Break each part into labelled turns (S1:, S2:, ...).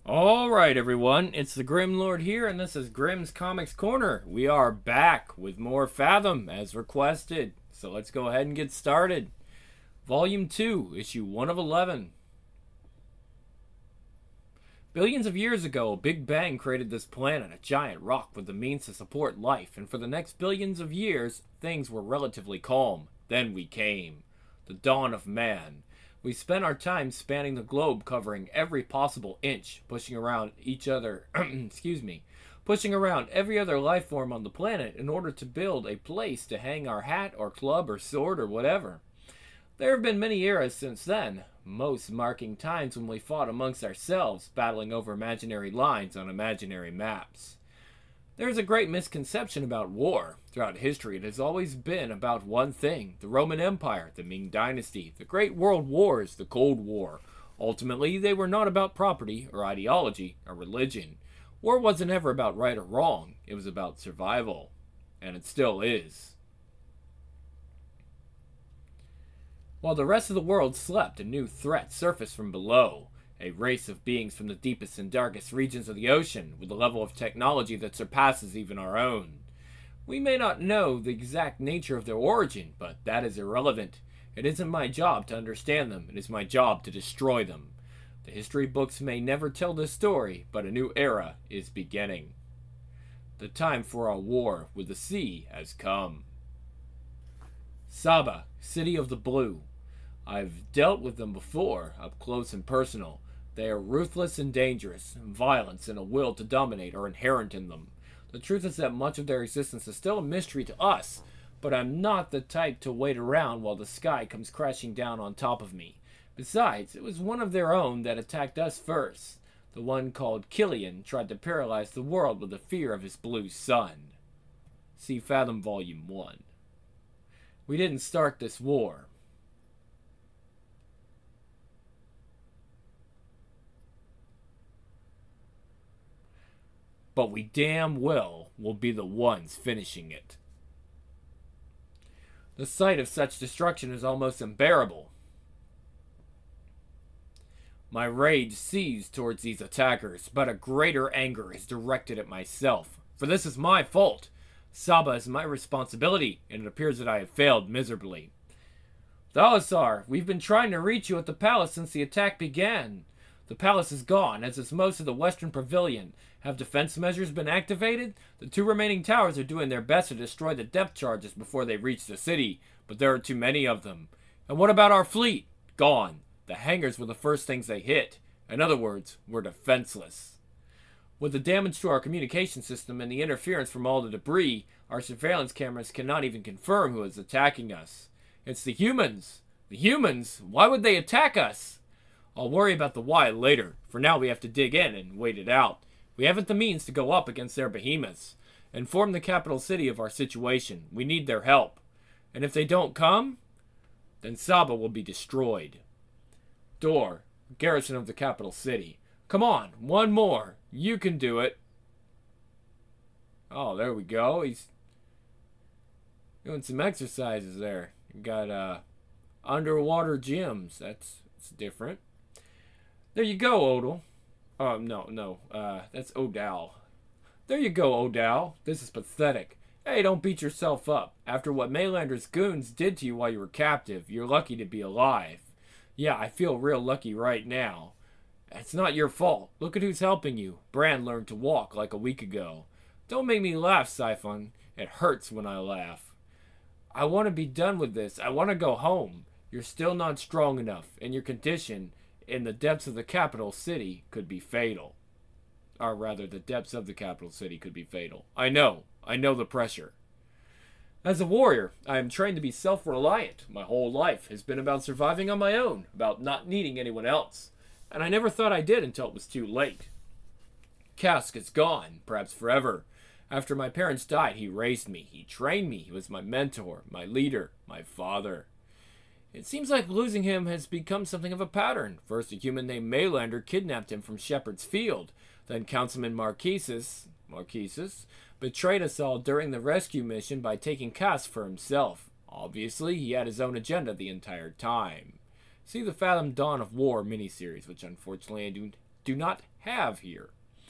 S1: Alright, everyone, it's the Grim Lord here, and this is Grimm's Comics Corner. We are back with more Fathom, as requested. So let's go ahead and get started. Volume 2, Issue 1 of 11. Billions of years ago, Big Bang created this planet, a giant rock with the means to support life, and for the next billions of years, things were relatively calm. Then we came. The dawn of man. We spent our time spanning the globe, covering every possible inch, pushing around each other, pushing around every other life form on the planet in order to build a place to hang our hat or club or sword or whatever. There have been many eras since then, most marking times when we fought amongst ourselves, battling over imaginary lines on imaginary maps. There is a great misconception about war. Throughout history, it has always been about one thing: the Roman Empire, the Ming Dynasty, the Great World Wars, the Cold War. Ultimately, they were not about property or ideology or religion. War wasn't ever about right or wrong, it was about survival. And it still is. While the rest of the world slept, a new threat surfaced from below. A race of beings from the deepest and darkest regions of the ocean, with a level of technology that surpasses even our own. We may not know the exact nature of their origin, but that is irrelevant. It isn't my job to understand them, it is my job to destroy them. The history books may never tell this story, but a new era is beginning. The time for our war with the sea has come. Saba, City of the Blue. I've dealt with them before, up close and personal. They are ruthless and dangerous. Violence and a will to dominate are inherent in them. The truth is that much of their existence is still a mystery to us, but I'm not the type to wait around while the sky comes crashing down on top of me. Besides, it was one of their own that attacked us first. The one called Killian tried to paralyze the world with the fear of his blue sun. See Fathom Volume 1. We didn't start this war. But we damn well will be the ones finishing it. The sight of such destruction is almost unbearable. My rage seized towards these attackers, but a greater anger is directed at myself, for this is my fault. Saba is my responsibility, and it appears that I have failed miserably. Thalasar, we've been trying to reach you at the palace since the attack began. The palace is gone, as is most of the western pavilion. Have defense measures been activated? The two remaining towers are doing their best to destroy the depth charges before they reach the city, but there are too many of them. And what about our fleet? Gone. The hangars were the first things they hit. In other words, we're defenseless. With the damage to our communication system and the interference from all the debris, our surveillance cameras cannot even confirm who is attacking us. It's the humans. The humans? Why would they attack us? I'll worry about the why later. For now, we have to dig in and wait it out. We haven't the means to go up against their behemoths. Inform the capital city of our situation. We need their help. And if they don't come, then Saba will be destroyed. Door, garrison of the capital city. Come on, one more. You can do it. Oh, there we go. He's doing some exercises there. Got underwater gyms. That's different. There you go, Odal. No. That's Odal. There you go, Odal. This is pathetic. Hey, don't beat yourself up. After what Maylander's goons did to you while you were captive, you're lucky to be alive. Yeah, I feel real lucky right now. It's not your fault. Look at who's helping you. Bran learned to walk like a week ago. Don't make me laugh, Siphon. It hurts when I laugh. I want to be done with this. I want to go home. You're still not strong enough, and your condition in the depths of the capital city could be fatal. Or rather, the depths of the capital city could be fatal. I know the pressure. As a warrior, I am trained to be self-reliant. My whole life has been about surviving on my own, about not needing anyone else. And I never thought I did until it was too late. Kask is gone, perhaps forever. After my parents died, he raised me. He trained me. He was my mentor, my leader, my father. It seems like losing him has become something of a pattern. First, a human named Maylander kidnapped him from Shepherd's Field. Then Councilman Marquises betrayed us all during the rescue mission by taking Kask for himself. Obviously, he had his own agenda the entire time. See the Fathom Dawn of War miniseries, which unfortunately I do not have here.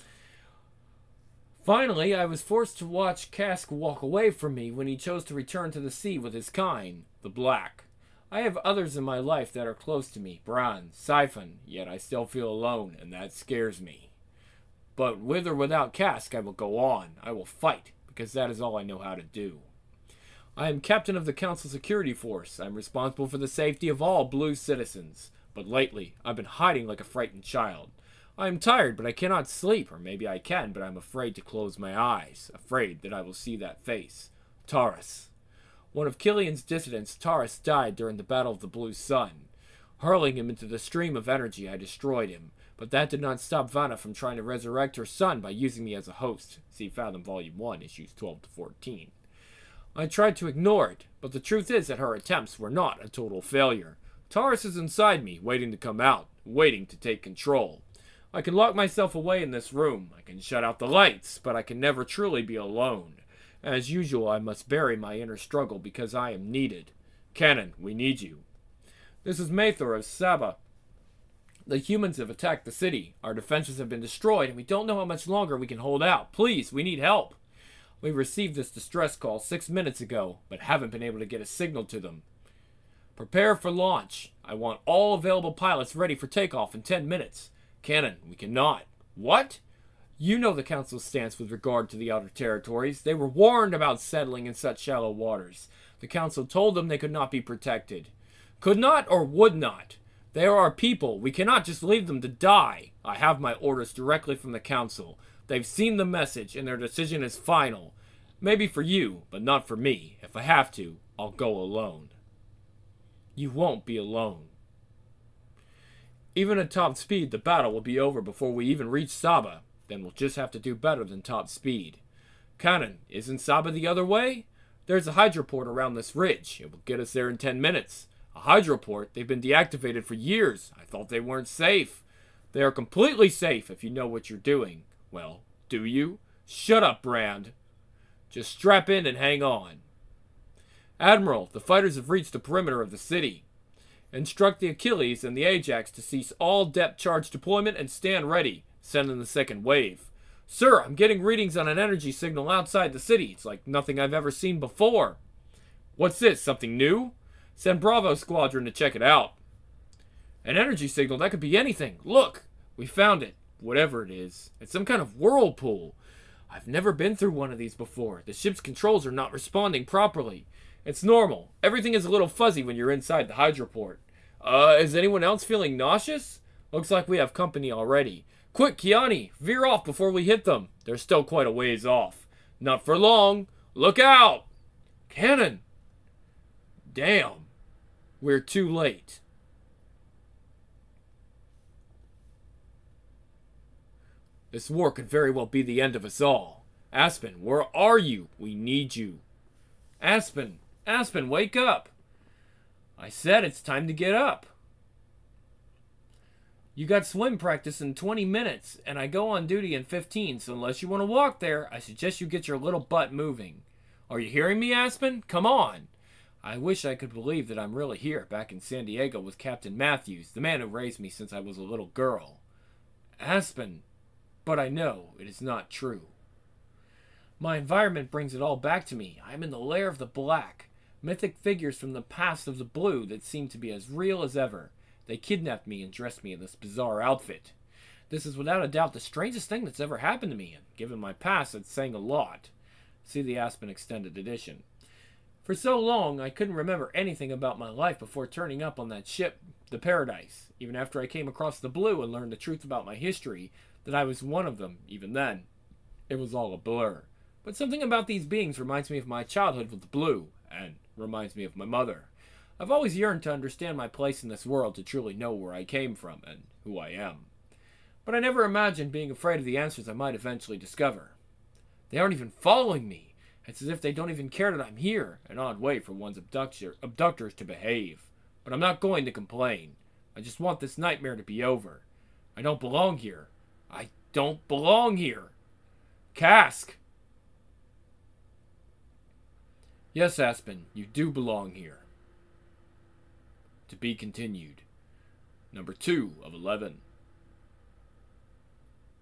S1: Finally, I was forced to watch Kask walk away from me when he chose to return to the sea with his kind, the Black. I have others in my life that are close to me, Bran, Siphon, yet I still feel alone, and that scares me. But with or without Kask, I will go on. I will fight, because that is all I know how to do. I am captain of the Council Security Force. I am responsible for the safety of all blue citizens. But lately, I've been hiding like a frightened child. I am tired, but I cannot sleep, or maybe I can, but I'm afraid to close my eyes, afraid that I will see that face. Taurus. One of Killian's dissidents, Taurus, died during the Battle of the Blue Sun. Hurling him into the stream of energy, I destroyed him, but that did not stop Vanna from trying to resurrect her son by using me as a host. See Fathom Volume 1, issues 12 to 14. I tried to ignore it, but the truth is that her attempts were not a total failure. Taurus is inside me, waiting to come out, waiting to take control. I can lock myself away in this room, I can shut out the lights, but I can never truly be alone. As usual, I must bury my inner struggle because I am needed. Cannon, we need you. This is Mathor of Saba. The humans have attacked the city. Our defenses have been destroyed, and we don't know how much longer we can hold out. Please, we need help. We received this distress call 6 minutes ago, but haven't been able to get a signal to them. Prepare for launch. I want all available pilots ready for takeoff in 10 minutes. Cannon, we cannot. What? You know the Council's stance with regard to the outer territories. They were warned about settling in such shallow waters. The Council told them they could not be protected. Could not or would not? They are our people. We cannot just leave them to die. I have my orders directly from the Council. They've seen the message, and their decision is final. Maybe for you, but not for me. If I have to, I'll go alone. You won't be alone. Even at top speed, the battle will be over before we even reach Saba. Then we'll just have to do better than top speed. Cannon, isn't Saba the other way? There's a hydroport around this ridge. It will get us there in 10 minutes. A hydroport? They've been deactivated for years. I thought they weren't safe. They are completely safe if you know what you're doing. Well, do you? Shut up, Brand. Just strap in and hang on. Admiral, the fighters have reached the perimeter of the city. Instruct the Achilles and the Ajax to cease all depth charge deployment and stand ready. Send in the second wave. Sir, I'm getting readings on an energy signal outside the city. It's like nothing I've ever seen before. What's this, something new? Send Bravo Squadron to check it out. An energy signal? That could be anything. Look, we found it. Whatever it is. It's some kind of whirlpool. I've never been through one of these before. The ship's controls are not responding properly. It's normal. Everything is a little fuzzy when you're inside the hydroport. Is anyone else feeling nauseous? Looks like we have company already. Quick, Kiani, veer off before we hit them. They're still quite a ways off. Not for long. Look out! Cannon! Damn. We're too late. This war could very well be the end of us all. Aspen, where are you? We need you. Aspen, wake up. I said it's time to get up. You got swim practice in 20 minutes, and I go on duty in 15, so unless you want to walk there, I suggest you get your little butt moving. Are you hearing me, Aspen? Come on. I wish I could believe that I'm really here, back in San Diego with Captain Matthews, the man who raised me since I was a little girl. Aspen, but I know it is not true. My environment brings it all back to me. I am in the lair of the Black. Mythic figures from the past of the Blue that seem to be as real as ever. They kidnapped me and dressed me in this bizarre outfit. This is without a doubt the strangest thing that's ever happened to me, and given my past, it's saying a lot. See the Aspen Extended Edition. For so long, I couldn't remember anything about my life before turning up on that ship, the Paradise. Even after I came across the Blue and learned the truth about my history, that I was one of them, even then, it was all a blur. But something about these beings reminds me of my childhood with the Blue, and reminds me of my mother. I've always yearned to understand my place in this world, to truly know where I came from and who I am. But I never imagined being afraid of the answers I might eventually discover. They aren't even following me. It's as if they don't even care that I'm here, an odd way for one's abductors to behave. But I'm not going to complain. I just want this nightmare to be over. I don't belong here. I don't belong here. Kask! Yes, Aspen, you do belong here. To be continued. Number 2 of 11.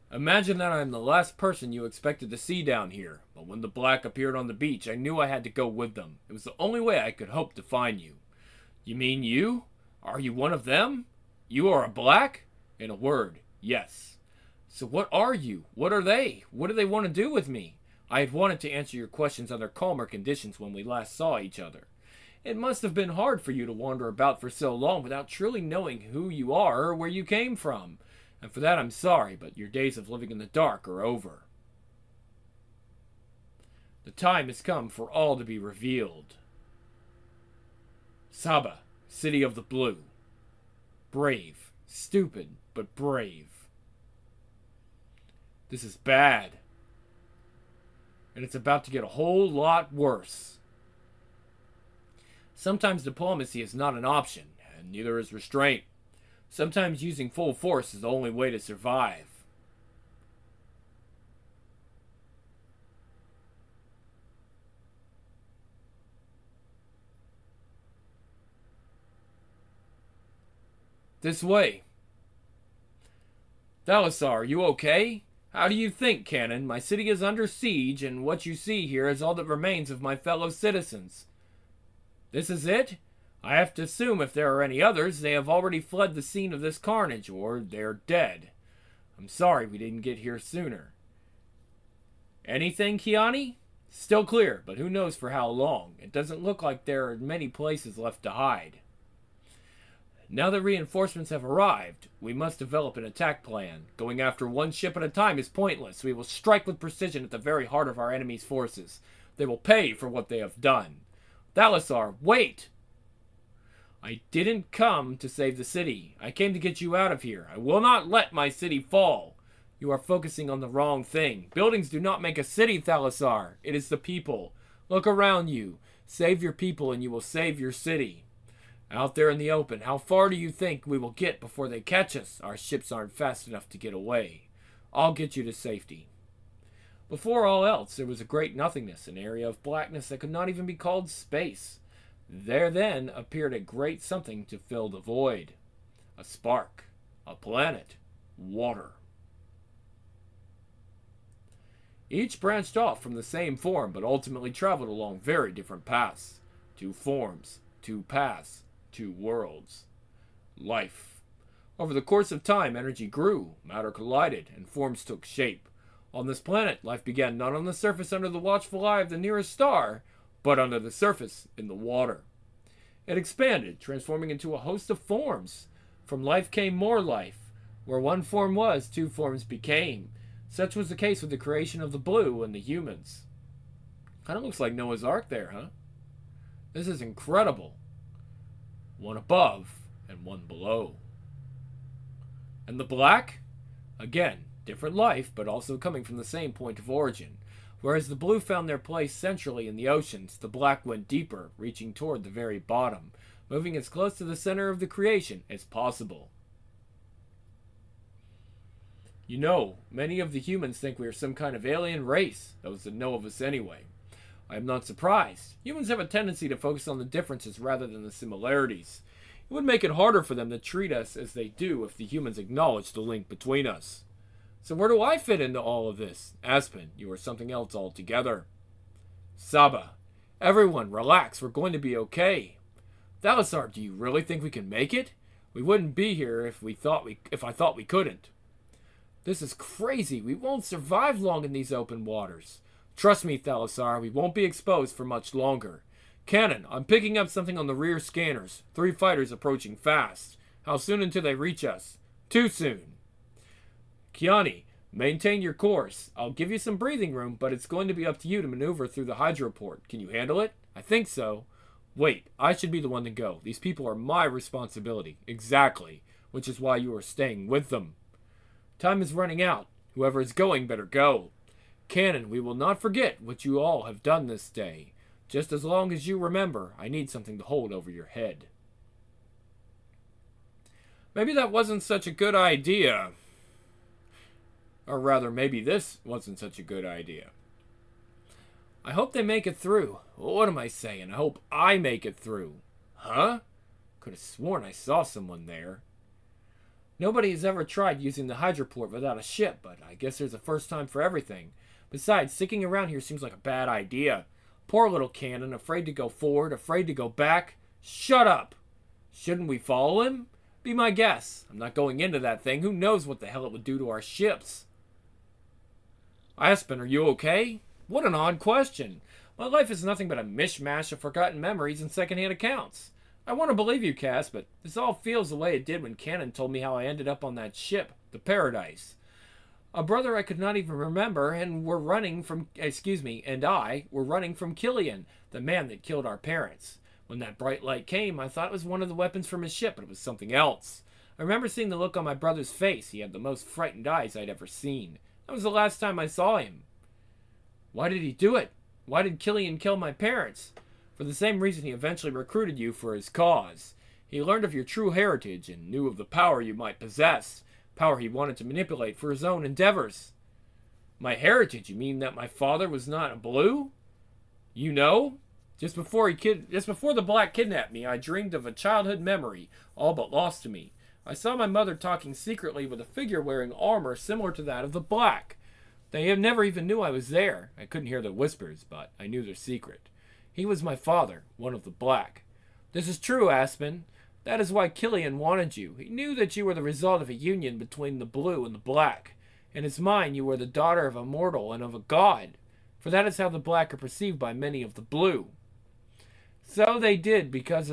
S1: Imagine that I'm the last person you expected to see down here, but when the black appeared on the beach, I knew I had to go with them. It was the only way I could hope to find you. You mean you? Are you one of them? You are a black? In a word, yes. So what are you? What are they? What do they want to do with me? I had wanted to answer your questions under calmer conditions when we last saw each other. It must have been hard for you to wander about for so long without truly knowing who you are or where you came from. And for that I'm sorry, but your days of living in the dark are over. The time has come for all to be revealed. Saba, City of the Blue. Brave. Stupid, but brave. This is bad. And it's about to get a whole lot worse. Sometimes diplomacy is not an option, and neither is restraint. Sometimes using full force is the only way to survive. This way. Thalassar, are you okay? How do you think, Canon? My city is under siege, and what you see here is all that remains of my fellow citizens. This is it? I have to assume if there are any others, they have already fled the scene of this carnage, or they're dead. I'm sorry we didn't get here sooner. Anything, Kiani? Still clear, but who knows for how long. It doesn't look like there are many places left to hide. Now that reinforcements have arrived, we must develop an attack plan. Going after one ship at a time is pointless. We will strike with precision at the very heart of our enemy's forces. They will pay for what they have done. Thalassar, wait! I didn't come to save the city. I came to get you out of here. I will not let my city fall. You are focusing on the wrong thing. Buildings do not make a city, Thalassar. It is the people. Look around you. Save your people and you will save your city. Out there in the open, how far do you think we will get before they catch us? Our ships aren't fast enough to get away. I'll get you to safety. Before all else, there was a great nothingness, an area of blackness that could not even be called space. There then appeared a great something to fill the void. A spark. A planet. Water. Each branched off from the same form, but ultimately traveled along very different paths. Two forms. Two paths. Two worlds. Life. Over the course of time, energy grew, matter collided, and forms took shape. On this planet, life began not on the surface under the watchful eye of the nearest star, but under the surface in the water. It expanded, transforming into a host of forms. From life came more life. Where one form was, two forms became. Such was the case with the creation of the blue and the humans. Kind of looks like Noah's Ark there, huh? This is incredible. One above and one below. And the black? Again, different life, but also coming from the same point of origin. Whereas the blue found their place centrally in the oceans, the black went deeper, reaching toward the very bottom, moving as close to the center of the creation as possible. You know, many of the humans think we are some kind of alien race, those that know of us anyway. I am not surprised. Humans have a tendency to focus on the differences rather than the similarities. It would make it harder for them to treat us as they do if the humans acknowledged the link between us. So where do I fit into all of this? Aspen, you are something else altogether. Saba, everyone, relax, we're going to be okay. Thalassar, do you really think we can make it? We wouldn't be here if I thought we couldn't. This is crazy. We won't survive long in these open waters. Trust me, Thalassar, we won't be exposed for much longer. Cannon, I'm picking up something on the rear scanners. 3 fighters approaching fast. How soon until they reach us? Too soon. Kiani, maintain your course. I'll give you some breathing room, but it's going to be up to you to maneuver through the hydroport. Can you handle it? I think so. Wait, I should be the one to go. These people are my responsibility. Exactly. Which is why you are staying with them. Time is running out. Whoever is going better go. Cannon, we will not forget what you all have done this day. Just as long as you remember, I need something to hold over your head. Maybe that wasn't such a good idea. Or rather, maybe this wasn't such a good idea. I hope they make it through. What am I saying? I hope I make it through. Huh? Could have sworn I saw someone there. Nobody has ever tried using the hydroport without a ship, but I guess there's a first time for everything. Besides, sticking around here seems like a bad idea. Poor little Cannon, afraid to go forward, afraid to go back. Shut up! Shouldn't we follow him? Be my guess. I'm not going into that thing. Who knows what the hell it would do to our ships? Aspen, are you okay? What an odd question. My life is nothing but a mishmash of forgotten memories and secondhand accounts. I want to believe you, Cass, but this all feels the way it did when Cannon told me how I ended up on that ship, the Paradise. A brother I could not even remember, and I were running from Killian, the man that killed our parents. When that bright light came, I thought it was one of the weapons from his ship, but it was something else. I remember seeing the look on my brother's face. He had the most frightened eyes I'd ever seen. That was the last time I saw him. Why did he do it? Why did Killian kill my parents? For the same reason he eventually recruited you for his cause. He learned of your true heritage and knew of the power you might possess. Power he wanted to manipulate for his own endeavors. My heritage? You mean that my father was not a blue? You know? Just before the Black kidnapped me, I dreamed of a childhood memory, all but lost to me. I saw my mother talking secretly with a figure wearing armor similar to that of the Black. They never even knew I was there. I couldn't hear their whispers, but I knew their secret. He was my father, one of the Black. This is true, Aspen. That is why Killian wanted you. He knew that you were the result of a union between the Blue and the Black. In his mind, you were the daughter of a mortal and of a god. For that is how the Black are perceived by many of the Blue. So they died because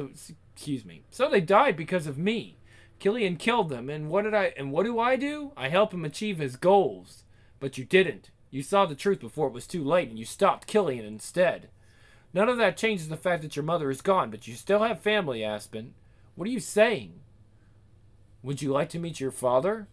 S1: of me. Killian killed them, and what do I do? I help him achieve his goals. But you didn't. You saw the truth before it was too late, and you stopped Killian instead. None of that changes the fact that your mother is gone, but you still have family, Aspen. What are you saying? Would you like to meet your father?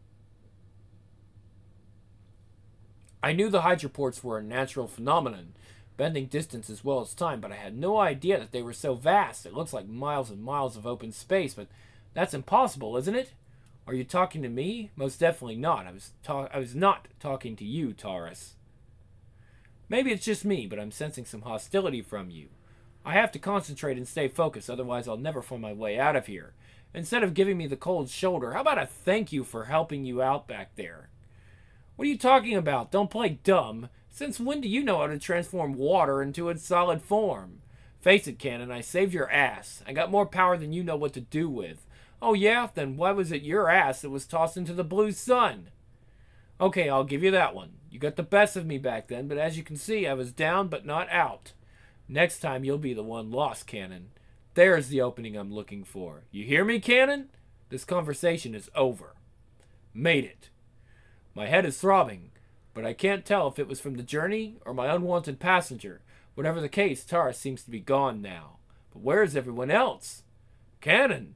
S1: I knew the hydroports were a natural phenomenon, bending distance as well as time, but I had no idea that they were so vast. It looks like miles and miles of open space, but that's impossible, isn't it? Are you talking to me? Most definitely not. I was not talking to you, Taurus. Maybe it's just me, but I'm sensing some hostility from you. I have to concentrate and stay focused, otherwise I'll never find my way out of here. Instead of giving me the cold shoulder, how about a thank you for helping you out back there? What are you talking about? Don't play dumb. Since when do you know how to transform water into its solid form? Face it, Cannon, I saved your ass. I got more power than you know what to do with. Oh yeah? Then why was it your ass that was tossed into the blue sun? Okay, I'll give you that one. You got the best of me back then, but as you can see, I was down but not out. Next time, you'll be the one lost, Cannon. There's the opening I'm looking for. You hear me, Cannon? This conversation is over. Made it. My head is throbbing, but I can't tell if it was from the journey or my unwanted passenger. Whatever the case, Taurus seems to be gone now. But where is everyone else? Cannon!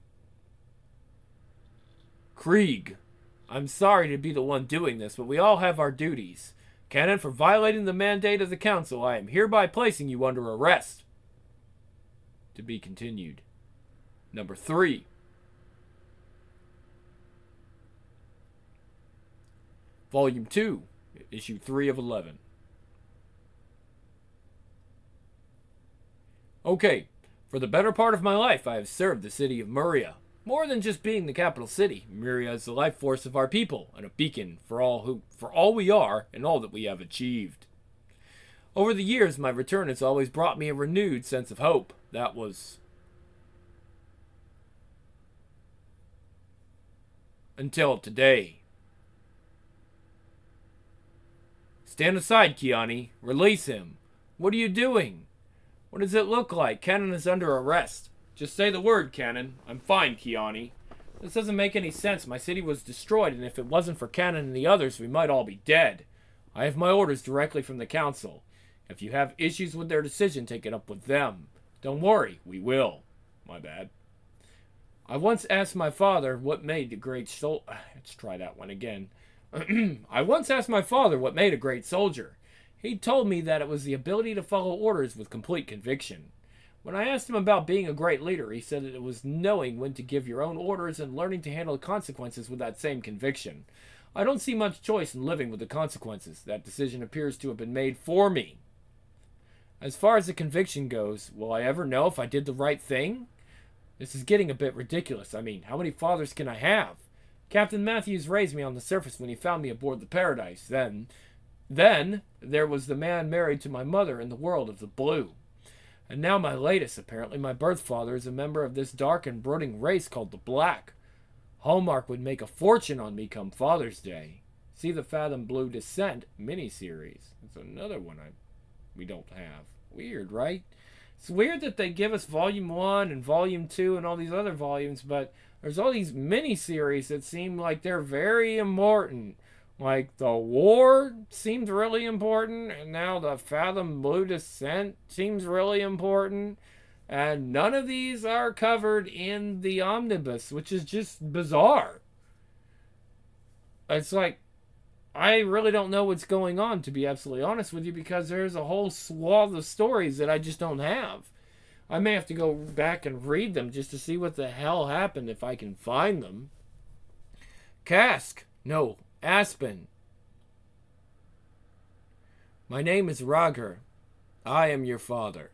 S1: Krieg. I'm sorry to be the one doing this, but we all have our duties. Cannon, for violating the mandate of the Council, I am hereby placing you under arrest. To be continued. Number 3. Volume 2, Issue 3 of 11. Okay, for the better part of my life, I have served the city of Muria. More than just being the capital city, Muria is the life force of our people and a beacon for all we are and all that we have achieved. Over the years, my return has always brought me a renewed sense of hope. That was until today. Stand aside, Kiani. Release him. What are you doing? What does it look like? Cannon is under arrest. Just say the word, Cannon. I'm fine, Kiani. This doesn't make any sense. My city was destroyed, and if it wasn't for Cannon and the others, we might all be dead. I have my orders directly from the Council. If you have issues with their decision, take it up with them. Don't worry, we will. My bad. I once asked my father what made the great soldier. Let's try that one again. I once asked my father what made a great soldier. He told me that it was the ability to follow orders with complete conviction. When I asked him about being a great leader, he said that it was knowing when to give your own orders and learning to handle the consequences with that same conviction. I don't see much choice in living with the consequences. That decision appears to have been made for me. As far as the conviction goes, will I ever know if I did the right thing? This is getting a bit ridiculous. I mean, how many fathers can I have? Captain Matthews raised me on the surface when he found me aboard the Paradise. Then there was the man married to my mother in the world of the blue. And now my latest, apparently my birth father, is a member of this dark and brooding race called the Black. Hallmark would make a fortune on me come Father's Day. See the Fathom Blue Descent miniseries. It's another one we don't have. Weird, right? It's weird that they give us Volume 1 and Volume 2 and all these other volumes, but there's all these miniseries that seem like they're very important. Like, the war seemed really important, and now the Fathom Blue Descent seems really important. And none of these are covered in the omnibus, which is just bizarre. It's like, I really don't know what's going on, to be absolutely honest with you, because there's a whole swath of stories that I just don't have. I may have to go back and read them just to see what the hell happened if I can find them. Cask. No. Aspen. My name is Raghr. I am your father.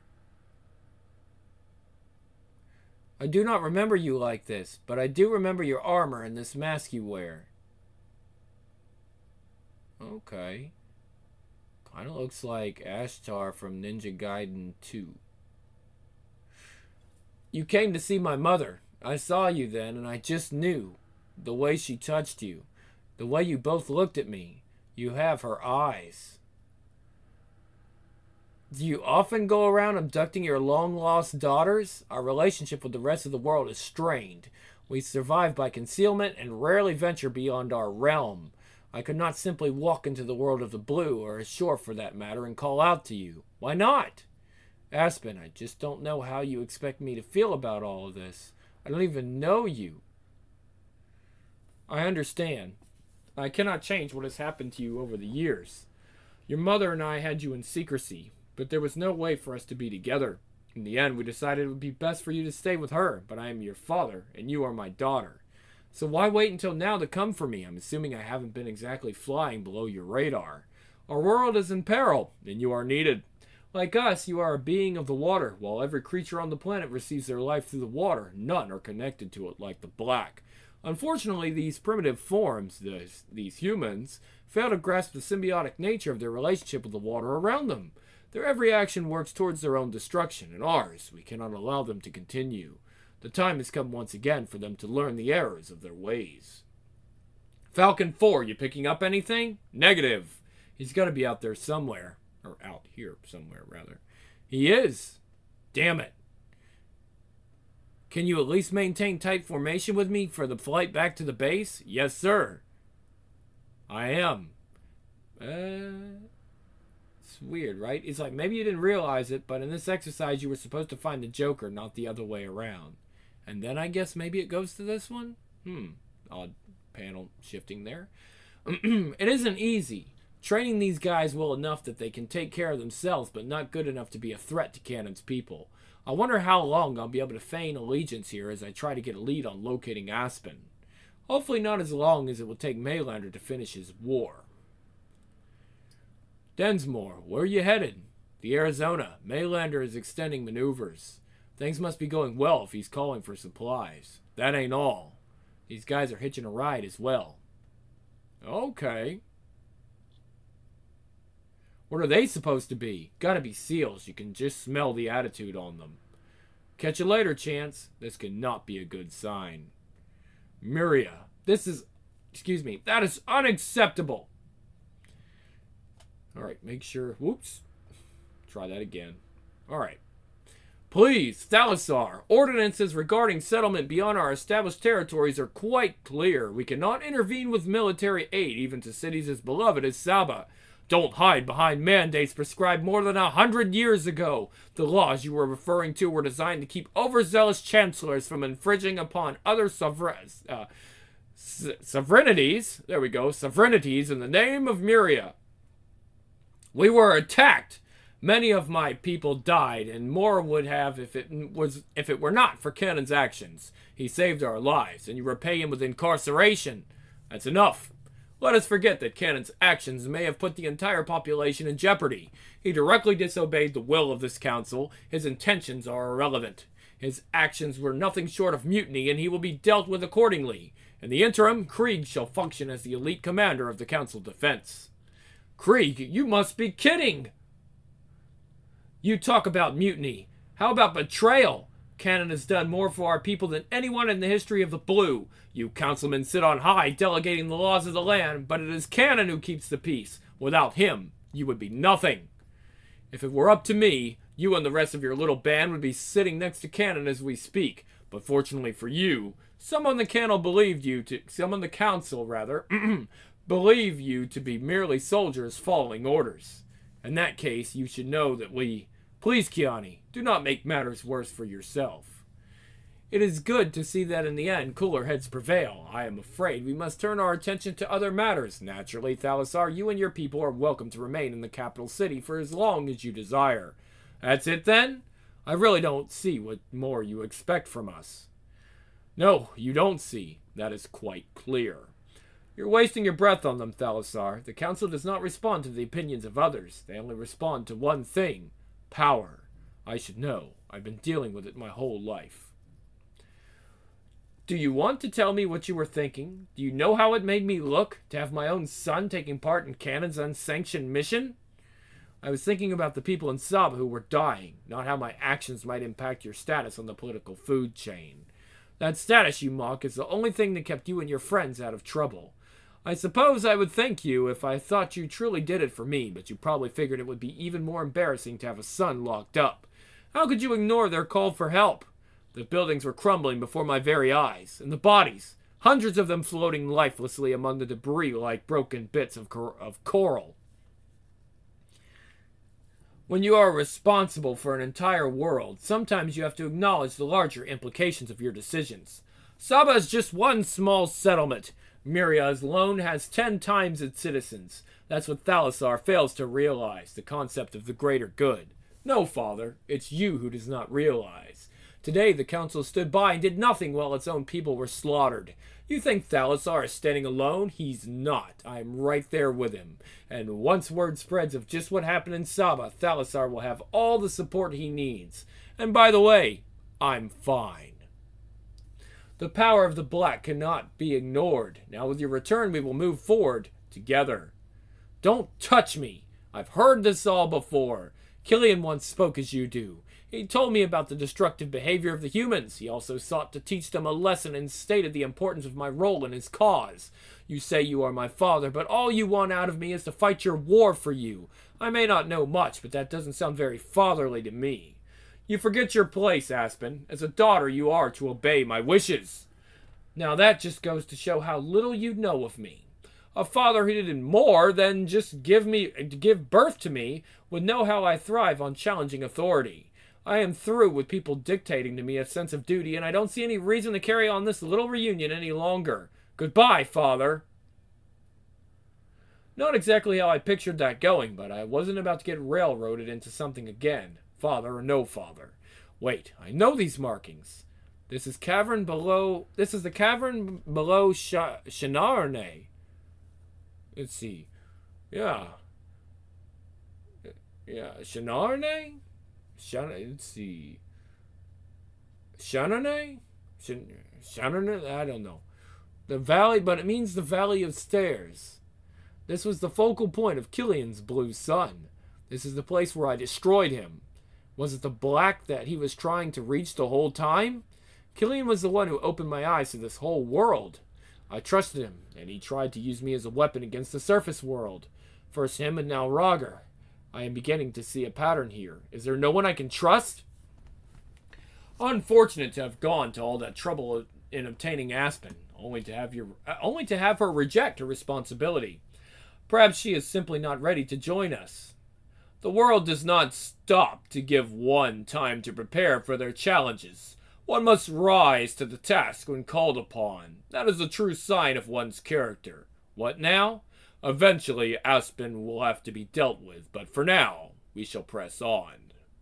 S1: I do not remember you like this, but I do remember your armor and this mask you wear. Okay. Kind of looks like Ashtar from Ninja Gaiden 2. You came to see my mother. I saw you then, and I just knew. The way she touched you. The way you both looked at me. You have her eyes. Do you often go around abducting your long-lost daughters? Our relationship with the rest of the world is strained. We survive by concealment and rarely venture beyond our realm. I could not simply walk into the world of the blue, or ashore for that matter, and call out to you. Why not? Aspen, I just don't know how you expect me to feel about all of this. I don't even know you. I understand. I cannot change what has happened to you over the years. Your mother and I had you in secrecy, but there was no way for us to be together. In the end, we decided it would be best for you to stay with her, but I am your father, and you are my daughter. So why wait until now to come for me? I'm assuming I haven't been exactly flying below your radar. Our world is in peril, and you are needed. Like us, you are a being of the water. While every creature on the planet receives their life through the water, none are connected to it like the Black. Unfortunately, these primitive forms, these humans, fail to grasp the symbiotic nature of their relationship with the water around them. Their every action works towards their own destruction, and ours, we cannot allow them to continue. The time has come once again for them to learn the errors of their ways. Falcon 4, you picking up anything? Negative. He's got to be out there somewhere. Or out here somewhere, rather. He is. Damn it. Can you at least maintain tight formation with me for the flight back to the base? Yes, sir. I am. It's weird, right? It's like, maybe you didn't realize it, but in this exercise you were supposed to find the Joker, not the other way around. And then I guess maybe it goes to this one? Odd panel shifting there. It isn't easy. Training these guys well enough that they can take care of themselves, but not good enough to be a threat to Canon's people. I wonder how long I'll be able to feign allegiance here as I try to get a lead on locating Aspen. Hopefully not as long as it will take Maylander to finish his war. Densmore, where are you headed? The Arizona. Maylander is extending maneuvers. Things must be going well if he's calling for supplies. That ain't all. These guys are hitching a ride as well. Okay. What are they supposed to be? Gotta be SEALs. You can just smell the attitude on them. Catch you later, Chance. This cannot be a good sign. Miria. That is unacceptable. Alright, make sure. Whoops. Try that again. Alright. Please, Thalassar. Ordinances regarding settlement beyond our established territories are quite clear. We cannot intervene with military aid, even to cities as beloved as Saba. Don't hide behind mandates prescribed more than 100 years ago. The laws you were referring to were designed to keep overzealous chancellors from infringing upon other sovereignties. There we go. Sovereignties in the name of Miria. We were attacked. Many of my people died, and more would have if it were not for Canon's actions. He saved our lives, and you repay him with incarceration. That's enough. Let us forget that Canon's actions may have put the entire population in jeopardy. He directly disobeyed the will of this council. His intentions are irrelevant. His actions were nothing short of mutiny, and he will be dealt with accordingly. In the interim, Krieg shall function as the elite commander of the Council Defense. Krieg, you must be kidding! You talk about mutiny. How about betrayal? Cannon has done more for our people than anyone in the history of the Blue. You councilmen sit on high, delegating the laws of the land, but it is Cannon who keeps the peace. Without him, you would be nothing. If it were up to me, you and the rest of your little band would be sitting next to Cannon as we speak. But fortunately for you, some on the council believe you to be merely soldiers following orders. In that case, you should know that please, Kiani, do not make matters worse for yourself. It is good to see that in the end cooler heads prevail. I am afraid we must turn our attention to other matters. Naturally, Thalassar, you and your people are welcome to remain in the capital city for as long as you desire. That's it then? I really don't see what more you expect from us. No, you don't see. That is quite clear. You're wasting your breath on them, Thalassar. The council does not respond to the opinions of others. They only respond to one thing: power. I should know. I've been dealing with it my whole life. Do you want to tell me what you were thinking? Do you know how it made me look to have my own son taking part in Cannon's unsanctioned mission? I was thinking about the people in Saba who were dying, not how my actions might impact your status on the political food chain. That status you mock is the only thing that kept you and your friends out of trouble. I suppose I would thank you if I thought you truly did it for me, but you probably figured it would be even more embarrassing to have a son locked up. How could you ignore their call for help? The buildings were crumbling before my very eyes, and the bodies, hundreds of them floating lifelessly among the debris like broken bits of coral. When you are responsible for an entire world, sometimes you have to acknowledge the larger implications of your decisions. Saba is just one small settlement. Myria alone has 10 times its citizens. That's what Thalassar fails to realize, the concept of the greater good. No, Father, it's you who does not realize. Today the council stood by and did nothing while its own people were slaughtered. You think Thalassar is standing alone? He's not. I am right there with him. And once word spreads of just what happened in Saba, Thalassar will have all the support he needs. And by the way, I'm fine. The power of the Black cannot be ignored. Now with your return, we will move forward together. Don't touch me. I've heard this all before. Killian once spoke as you do. He told me about the destructive behavior of the humans. He also sought to teach them a lesson and stated the importance of my role in his cause. You say you are my father, but all you want out of me is to fight your war for you. I may not know much, but that doesn't sound very fatherly to me. You forget your place, Aspen. As a daughter, you are to obey my wishes. Now that just goes to show how little you know of me. A father who did more than just give birth to me would know how I thrive on challenging authority. I am through with people dictating to me a sense of duty, and I don't see any reason to carry on this little reunion any longer. Goodbye, Father. Not exactly how I pictured that going, but I wasn't about to get railroaded into something again. Father or no father. Wait, I know these markings. This is the cavern below Shanarne. Let's see. Yeah, Shanarne? Let's see. Shanarne? Shanarne? I don't know. The valley, but it means the Valley of Stairs. This was the focal point of Killian's blue sun. This is the place where I destroyed him. Was it the Black that he was trying to reach the whole time? Killian was the one who opened my eyes to this whole world. I trusted him, and he tried to use me as a weapon against the surface world. First him and now Roger. I am beginning to see a pattern here. Is there no one I can trust? Unfortunate to have gone to all that trouble in obtaining Aspen, only to have her reject her responsibility. Perhaps she is simply not ready to join us. The world does not stop to give one time to prepare for their challenges. One must rise to the task when called upon. That is a true sign of one's character. What now? Eventually, Aspen will have to be dealt with, but for now, we shall press on.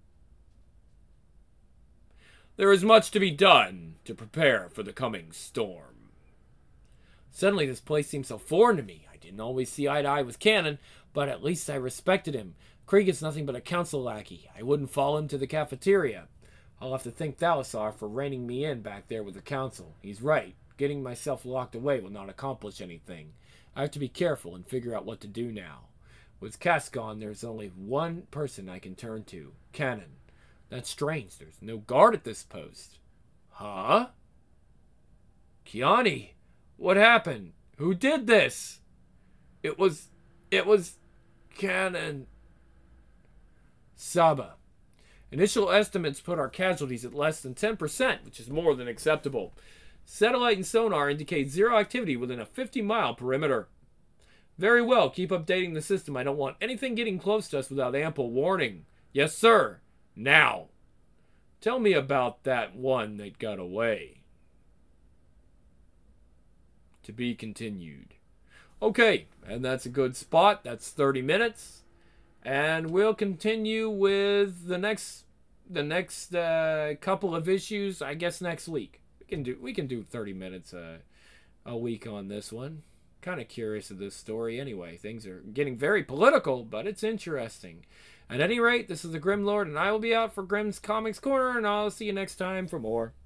S1: There is much to be done to prepare for the coming storm. Suddenly, this place seems so foreign to me. I didn't always see eye to eye with Cannon, but at least I respected him. Krieg is nothing but a council lackey. I wouldn't follow him to the cafeteria. I'll have to thank Thalassar for reining me in back there with the council. He's right. Getting myself locked away will not accomplish anything. I have to be careful and figure out what to do now. With Cass gone, there's only one person I can turn to. Cannon. That's strange. There's no guard at this post. Huh? Kiani, what happened? Who did this? It was Cannon. Saba. Initial estimates put our casualties at less than 10%, which is more than acceptable. Satellite and sonar indicate zero activity within a 50-mile perimeter. Very well, keep updating the system. I don't want anything getting close to us without ample warning. Yes, sir. Now. Tell me about that one that got away. To be continued. Okay, and that's a good spot. That's 30 minutes. And we'll continue with the next couple of issues, I guess, next week. We can do 30 minutes a week on this one. Kind of curious of this story anyway. Things are getting very political, but it's interesting. At any rate, this is the Grim Lord, and I will be out for Grim's Comics Corner, and I'll see you next time for more.